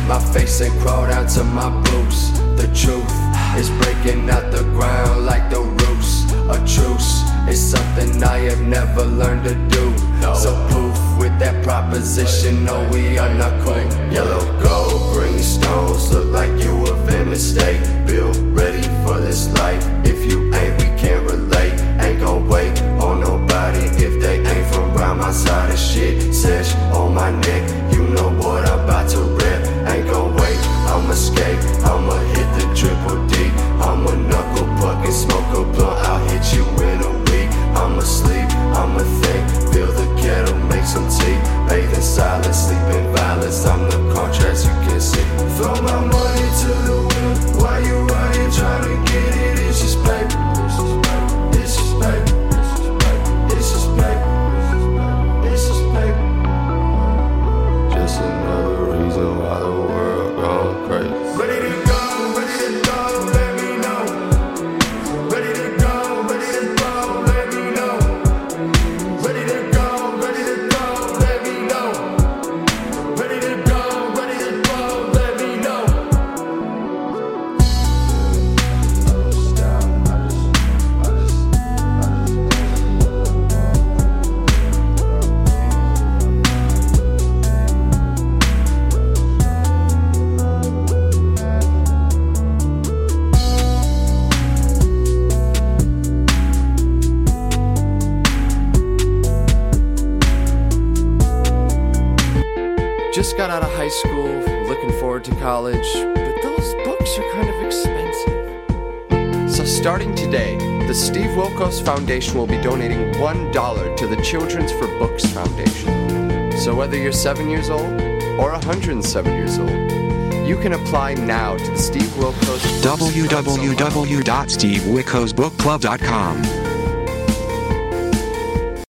my face and crawl down to my boots. The truth is breaking out the ground like the roots. A truce is something I have never learned to do. So poof with that proposition, no, we are not cool. Yellow gold, green stones, look like you a famous state. Built ready for this life. If you ain't, we can't relate. Ain't gon' wait on nobody if they ain't from round my side of shit. Sesh on my neck, you know what I'm about to rip. Ain't gon' wait, I'ma skate, I'ma hit the triple D. I'ma knuckle puck and smoke a blunt, I'll hit you in a week. I'ma sleep, I'ma think, fill the kettle, make some tea. Bathe in silence, sleep in violence, I'm the contrast you can see. Throw my money to the wind, while you running trying to get it. It's just paper, it's just paper, it's just paper, it's just paper. Just another reason why the world gone crazy. Ready to go, let me know. Ready to go, let me know. Ready to go, let me know. Ready to go, let me know. Just got out of high school, looking forward to college, but those books are kind of expensive. So starting today, the Steve Wilkos Foundation will be donating $1 to the Children's for Books Foundation. So whether you're 7 years old or 107 years old, you can apply now to the Steve Wilkos www.stevewilkosbookclub.com